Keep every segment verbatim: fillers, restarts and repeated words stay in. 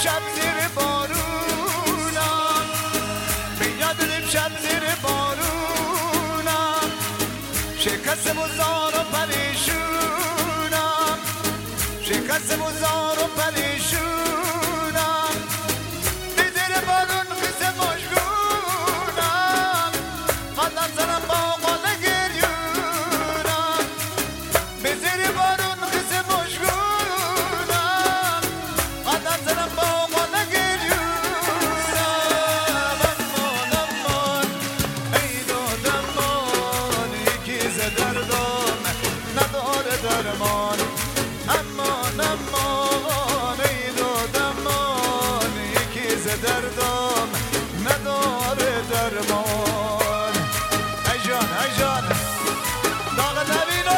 امشب زیر بارونم، بیاد امشب زیر بارونم، شکست مزار و پریشونم، شکست مزار و پریشونم، بی زیر بارون قصه مشگونم، قدم زنم با قال گریونم، بی زیر بارون قصه مشگونم، قدم زنم با قال گریونم. امان امان ای دادمان، یکی ز دردم نداره درمان. امان امان ای دادمان، یکی ز دردم نداره درمان. ای جان ای جان داغ نبینو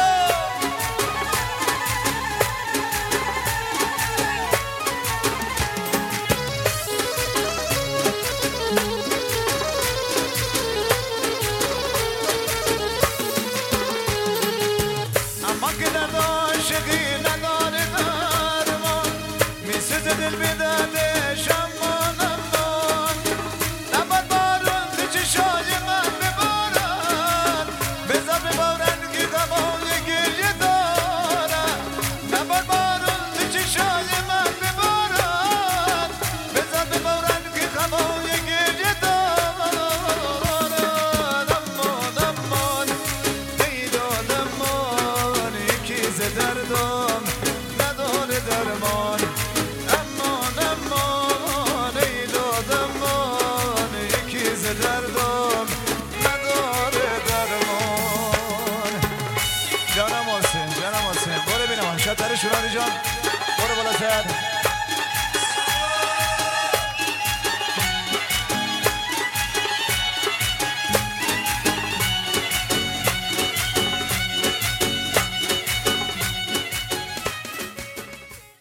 اما که نداشقی نداره درمان، میسوز دل بیدادش امان امان. نباد بارون تو چشای من ببارن، بذار ببارن که غمای گریه دارن. نباد بارون تو چشای من ببارن، بذار ببارن که غمای گریه دارن. امان امان ای دادمان، یکی ز دردم نداره درمان. امان امان ای دادمان، یکی ز دردم نداره درمان. جانم حسین جانم حسین برو ببینم شاتر شورانی جان، برو بالاتر.